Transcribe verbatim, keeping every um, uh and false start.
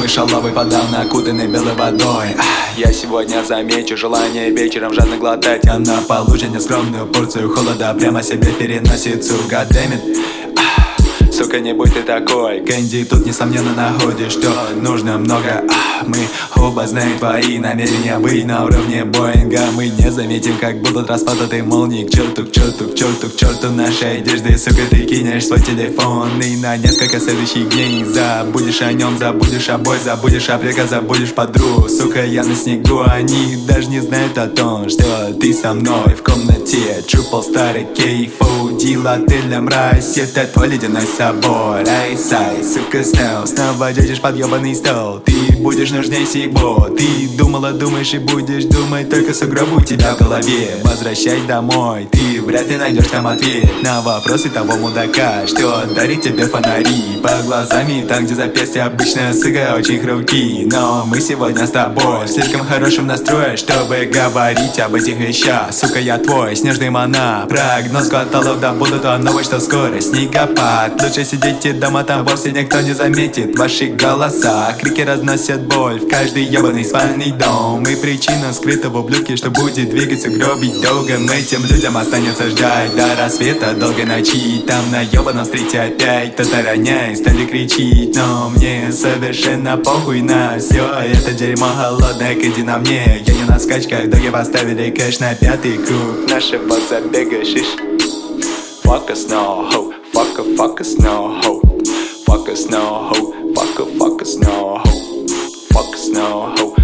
шалавы подавно окутанный белой водой. Я сегодня замечу желание вечером жадно глотать, а на полужине скромную порцию холода прямо себе переносит. Сука, дэмит. Сука, не будь ты такой. Кэнди, тут несомненно находишь, что нужно много. а, Мы оба знаем твои намерения быть на уровне Боинга. Мы не заметим, как будут распадаться молнии. К черту, к черту, к черту, к черту нашей одежды. Сука, ты кинешь свой телефон и на несколько следующих дней забудешь о нем, забудешь о бой, забудешь о прека, забудешь подругу. Сука, я на снегу, они даже не знают о том, что ты со мной в комнате. Трупл старый кейфу, дела ты для мразь. Это твой ледяной собой. Райсай, сука, снова, снова дядешь под ебаный стол. Ты будешь нужней всего. Ты думала, думаешь и будешь думать только сугробы у тебя в голове. Возвращайся домой, ты вряд ли найдешь там ответ на вопросы того мудака, что дарит тебе фонари под глазами, там где запястья обычно, сука, очень хрупкие. Но мы сегодня с тобой в слишком хорошем настрое, чтобы говорить об этих вещах. Сука, я твой снежный монах, прогноз каталог, да будут то новый, что скоро снегопад. Лучше сидите дома, там вовсе никто не заметит ваши голоса. Крики разносят боль в каждый ебаный спальный дом. И причина скрыта в ублюдке, что будет двигаться, гробить долго. Этим людям останется ждать до рассвета долгой ночи. Там на ебаном стрите опять кто-то роняет, стали кричить. Но мне совершенно похуй на все это дерьмо холодное, иди на мне. Я не на скачках, доги поставили кэш на пятый круг нашего забега шиш. Fuck us no ho, fuck a fuck us no ho, fuck us no ho, fuck a fuck us no ho, fuck us no ho.